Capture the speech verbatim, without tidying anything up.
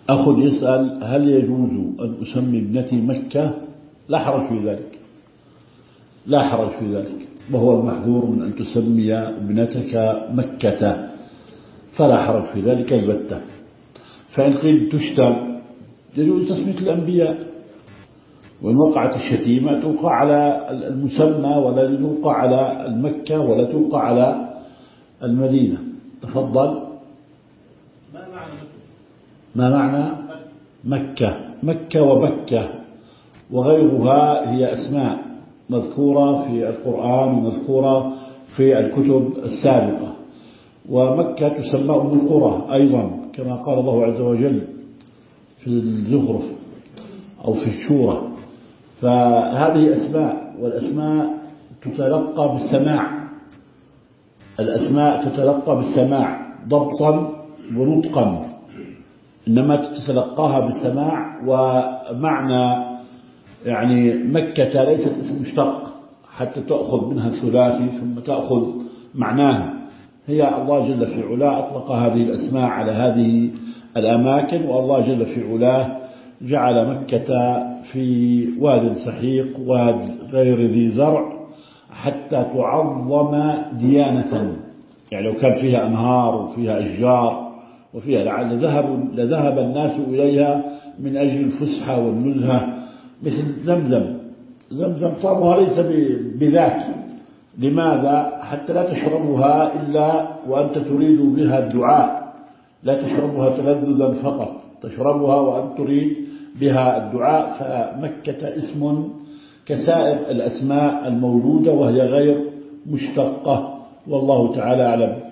أخ يسأل: هل يجوز أن أسمي ابنتي مكة؟ لا حرج في ذلك، لا حرج في ذلك، وهو المحذور من أن تسمي ابنتك مكة، فلا حرج في ذلك البتة. فإن قيل تشتم، يجوز تسمية الأنبياء، وإن وقعت الشتيمة توقع على المسمى ولا توقع على المكة ولا توقع على المدينة. تفضل. ما معنى مكة؟ مكة وبكة وغيرها هي أسماء مذكورة في القرآن ومذكورة في الكتب السابقة. ومكة تسمى أم القرى أيضا كما قال الله عز وجل في الزخرف أو في الشورى. فهذه أسماء، والأسماء تتلقى بالسماع، الأسماء تتلقى بالسماع ضبطا ونطقا، إنما تتلقاها بالسماع. ومعنى يعني مكة ليست اسم مشتق حتى تأخذ منها الثلاثي ثم تأخذ معناها، هي الله جل في علاه أطلق هذه الأسماء على هذه الأماكن. والله جل في علاه جعل مكة في واد سحيق، واد غير ذي زرع، حتى تعظم ديانة. يعني لو كان فيها أنهار وفيها أشجار وفيها لعل ذهب لذهب الناس إليها من أجل الفسحة والنزهة، مثل زمزم. زمزم طعمها ليس بذاك. لماذا؟ حتى لا تشربها إلا وأنت تريد بها الدعاء، لا تشربها تلذذا فقط، تشربها وأنت تريد بها الدعاء. فمكة اسم كسائر الأسماء الموجودة وهي غير مشتقة، والله تعالى أعلم.